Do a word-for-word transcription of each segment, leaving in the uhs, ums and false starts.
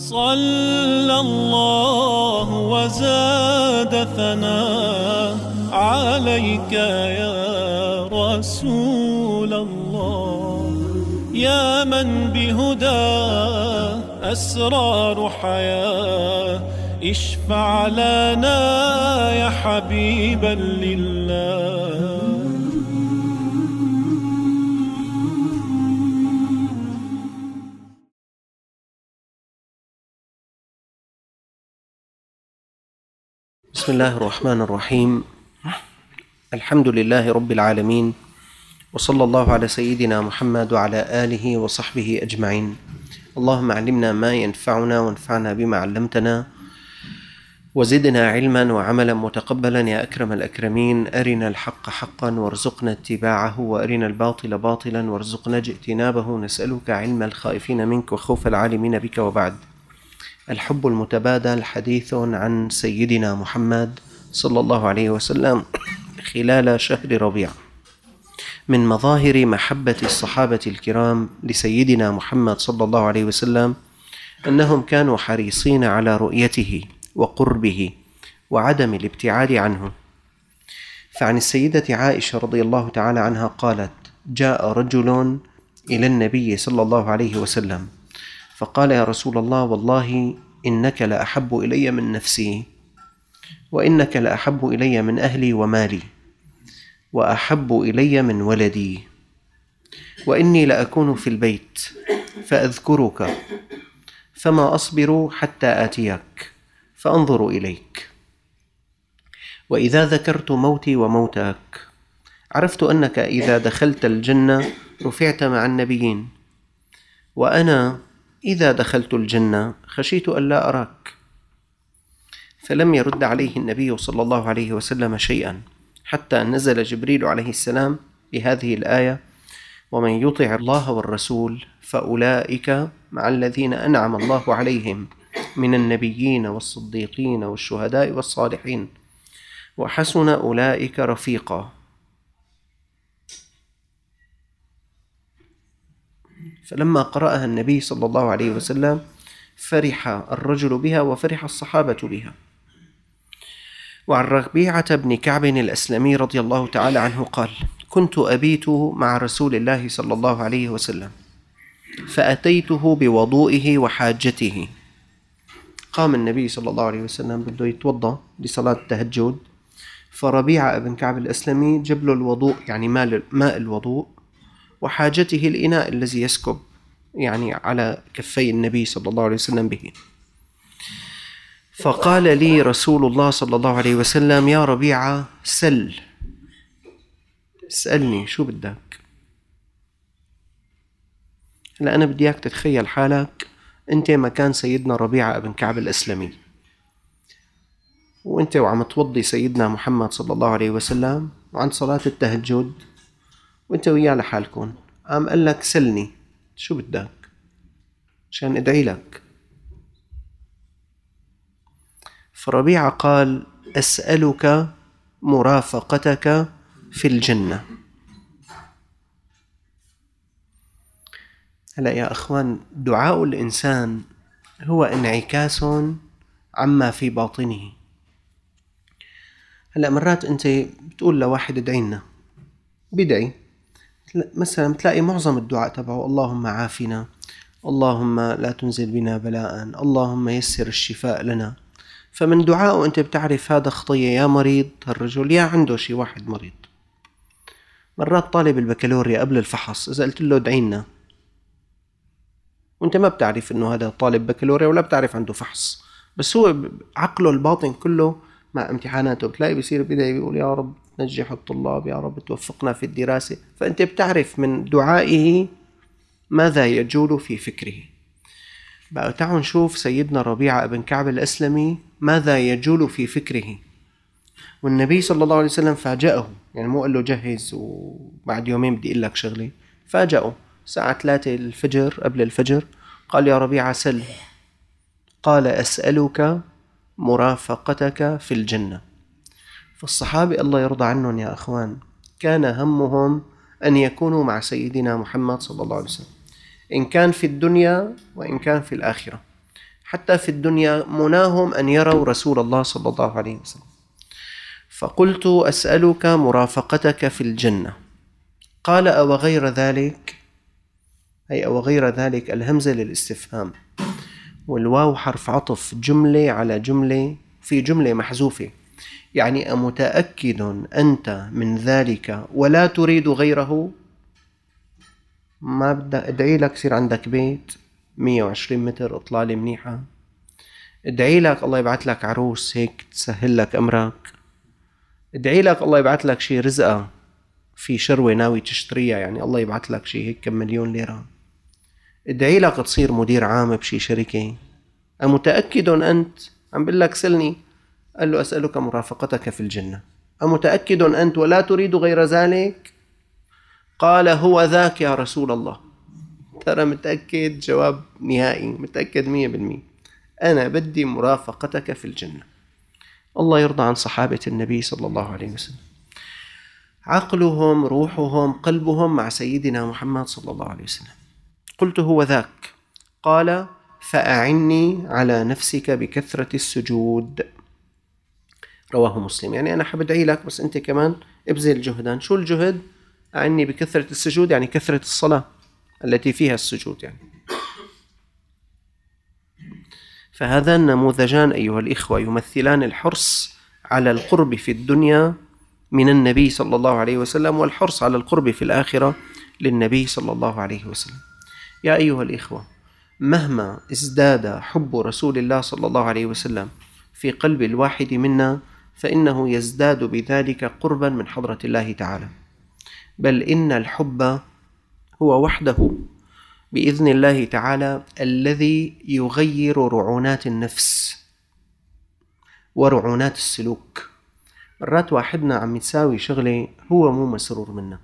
صلى الله وزاد ثناء عليك يا رسول الله، يا من بهداه أسرار حياة، اشفع لنا يا حبيبا لله. بسم الله الرحمن الرحيم. الحمد لله رب العالمين، وصلى الله على سيدنا محمد وعلى آله وصحبه أجمعين. اللهم علمنا ما ينفعنا وانفعنا بما علمتنا، وزدنا علما وعملا متقبلا يا أكرم الأكرمين. أرنا الحق حقا وارزقنا اتباعه، وأرنا الباطل باطلا وارزقنا اجتنابه. نسألك علم الخائفين منك وخوف العالمين بك. وبعد، الحب المتبادل حديث عن سيدنا محمد صلى الله عليه وسلم خلال شهر ربيع. من مظاهر محبة الصحابة الكرام لسيدنا محمد صلى الله عليه وسلم أنهم كانوا حريصين على رؤيته وقربه وعدم الابتعاد عنه. فعن السيدة عائشة رضي الله تعالى عنها قالت: جاء رجل إلى النبي صلى الله عليه وسلم فقال: يا رسول الله، والله إنك لأحب إلي من نفسي، وإنك لأحب إلي من أهلي ومالي، وأحب إلي من ولدي، وإني لأكون في البيت فأذكرك، فما أصبر حتى آتيك فأنظر إليك، وإذا ذكرت موتي وموتك عرفت أنك إذا دخلت الجنة رفعت مع النبيين، وأنا إذا دخلت الجنة خشيت أن لا أراك. فلم يرد عليه النبي صلى الله عليه وسلم شيئا، حتى نزل جبريل عليه السلام بهذه الآية: ومن يطع الله والرسول فأولئك مع الذين أنعم الله عليهم من النبيين والصديقين والشهداء والصالحين وحسن أولئك رفيقا. فلما قرأها النبي صلى الله عليه وسلم فرح الرجل بها وفرح الصحابة بها. وعن ربيعة بن كعب الأسلمي رضي الله تعالى عنه قال: كنت أبيت مع رسول الله صلى الله عليه وسلم فأتيته بوضوئه وحاجته. قام النبي صلى الله عليه وسلم بده يتوضأ لصلاة التهجد، فربيعة بن كعب الأسلمي جاب له الوضوء، يعني ماء الوضوء، وحاجته الإناء الذي يسكب يعني على كفي النبي صلى الله عليه وسلم به. فقال لي رسول الله صلى الله عليه وسلم: يا ربيعة، سل، اسألني شو بدك. هلا أنا بدي إياك تتخيل حالك أنت مكان سيدنا ربيعة بن كعب الأسلمي، وأنت وعم توضي سيدنا محمد صلى الله عليه وسلم وعند صلاة التهجد، وأنت وياه لحالكم، قام قال لك: سلني شو بدك عشان أدعي لك. فربيعة قال: أسألك مرافقتك في الجنة. هلأ يا أخوان، دعاء الإنسان هو انعكاس عما في باطنه. هلأ مرات أنت بتقول لواحد ادعي لنا، بدعي مثلا تلاقي معظم الدعاء تبعه: اللهم عافنا، اللهم لا تنزل بنا بلاء، اللهم يسر الشفاء لنا. فمن دعائه أنت بتعرف هذا خطية، يا مريض هالرجل يا عنده شي واحد مريض. مرات طالب البكالوريا قبل الفحص إذا قلت له ادعي لنا وأنت ما بتعرف إنه هذا طالب بكالوريا ولا بتعرف عنده فحص، بس هو عقله الباطن كله مع امتحاناته بتلاقي بيصير بدعي بيقول: يا رب نجح الطلاب، يا رب توفقنا في الدراسة. فأنت بتعرف من دعائه ماذا يجول في فكره. بقى تعالوا نشوف سيدنا ربيعة بن كعب الأسلمي ماذا يجول في فكره. والنبي صلى الله عليه وسلم فاجأه، يعني مو قال له جهز وبعد يومين بدي أقول لك شغلي، فاجأه الساعة ثلاثة الفجر قبل الفجر، قال: يا ربيعة سل. قال: أسألك مرافقتك في الجنة. فالصحابة الله يرضى عنهم يا أخوان كان همهم أن يكونوا مع سيدنا محمد صلى الله عليه وسلم، إن كان في الدنيا وإن كان في الآخرة. حتى في الدنيا مناهم أن يروا رسول الله صلى الله عليه وسلم. فقلت أسألك مرافقتك في الجنة. قال أو غير ذلك، أي أو غير ذلك الهمزة للاستفهام، والواو حرف عطف، جملة على جملة في جملة محذوفة، يعني أمتأكد أنت من ذلك ولا تريد غيره؟ ما بدي أدعي لك يصير عندك بيت مية وعشرين متر إطلالة منيحة، ادعي لك الله يبعث لك عروس هيك تسهل لك أمرك، ادعي لك الله يبعث لك شيء رزقة في شروة ناوي تشتريها، يعني الله يبعث لك شيء هيك كم مليون ليرة، ادعي لك تصير مدير عام بشي شركة. أمتأكد أنت؟ عم بقول لك سلني. قال له أسألك مرافقتك في الجنة. أمتأكد أنت ولا تريد غير ذلك؟ قال هو ذاك يا رسول الله. ترى متأكد؟ جواب نهائي، متأكد مية بالمية، أنا بدي مرافقتك في الجنة. الله يرضى عن صحابة النبي صلى الله عليه وسلم، عقلهم روحهم قلبهم مع سيدنا محمد صلى الله عليه وسلم. قلت هو ذاك. قال فأعني على نفسك بكثرة السجود. رواه مسلم. يعني أنا حبدعي لك بس أنت كمان ابذل جهدا. شو الجهد؟ أعني بكثرة السجود، يعني كثرة الصلاة التي فيها السجود يعني. فهذان النموذجان أيها الإخوة يمثلان الحرص على القرب في الدنيا من النبي صلى الله عليه وسلم، والحرص على القرب في الآخرة للنبي صلى الله عليه وسلم. يا أيها الإخوة، مهما ازداد حب رسول الله صلى الله عليه وسلم في قلب الواحد منا، فإنه يزداد بذلك قربا من حضرة الله تعالى. بل إن الحب هو وحده بإذن الله تعالى الذي يغير رعونات النفس ورعونات السلوك. مرات واحدنا عم يساوي شغلة هو مو مسرور منها،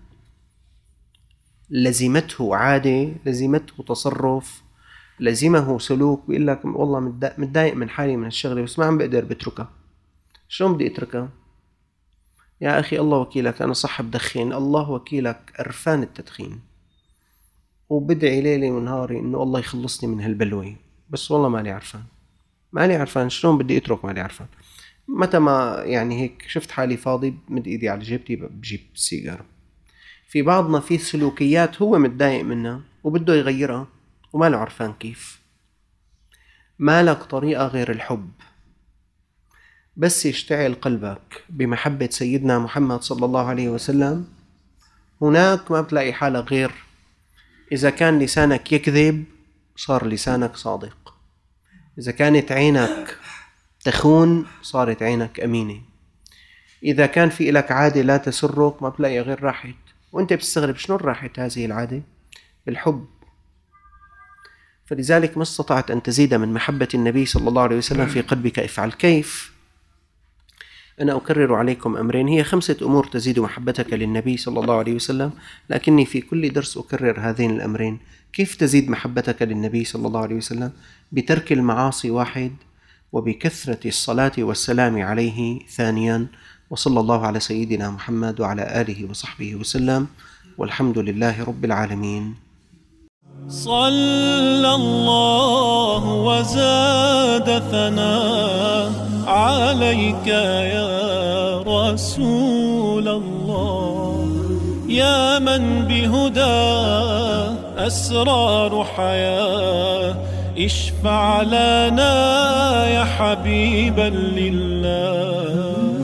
لزمته عادة، لزمته تصرف، لزمه سلوك، بيقول لك والله متضايق من حالي من الشغلة بس ما عم بقدر بتركها. شلون بدي اتركها؟ يا أخي الله وكيلك أنا صح بدخن، الله وكيلك أرفان التدخين، وبدعي ليلي ونهاري إنه الله يخلصني من هالبلوي، بس والله مالي عرفان مالي عرفان شلون بدي اترك مالي عرفان. متى ما يعني هيك شفت حالي فاضي بمد ايدي على جيبتي بجيب سيجارة. في بعضنا في سلوكيات هو متضايق منها وبده يغيرها وما له عرفان كيف. ما لك طريقة غير الحب. بس يشتعل قلبك بمحبة سيدنا محمد صلى الله عليه وسلم، هناك ما بتلاقي حالك غير إذا كان لسانك يكذب صار لسانك صادق، إذا كانت عينك تخون صارت عينك أمينة، إذا كان في لك عادة لا تسرك ما بتلاقي غير راحت، وانت بتستغرب شنو راحت هذه العادة؟ بالحب. فلذلك ما استطعت أن تزيد من محبة النبي صلى الله عليه وسلم في قلبك افعل. كيف؟ أنا أكرر عليكم أمرين، هي خمسة أمور تزيد محبتك للنبي صلى الله عليه وسلم، لكني في كل درس أكرر هذين الأمرين. كيف تزيد محبتك للنبي صلى الله عليه وسلم؟ بترك المعاصي واحد، وبكثرة الصلاة والسلام عليه ثانيا. وصلى الله على سيدنا محمد وعلى آله وصحبه وسلم، والحمد لله رب العالمين. صلى الله وزاد ثناء عليك يا رسول الله، يا من بهدى أسرار حياة، اشفع لنا يا حبيبا لله.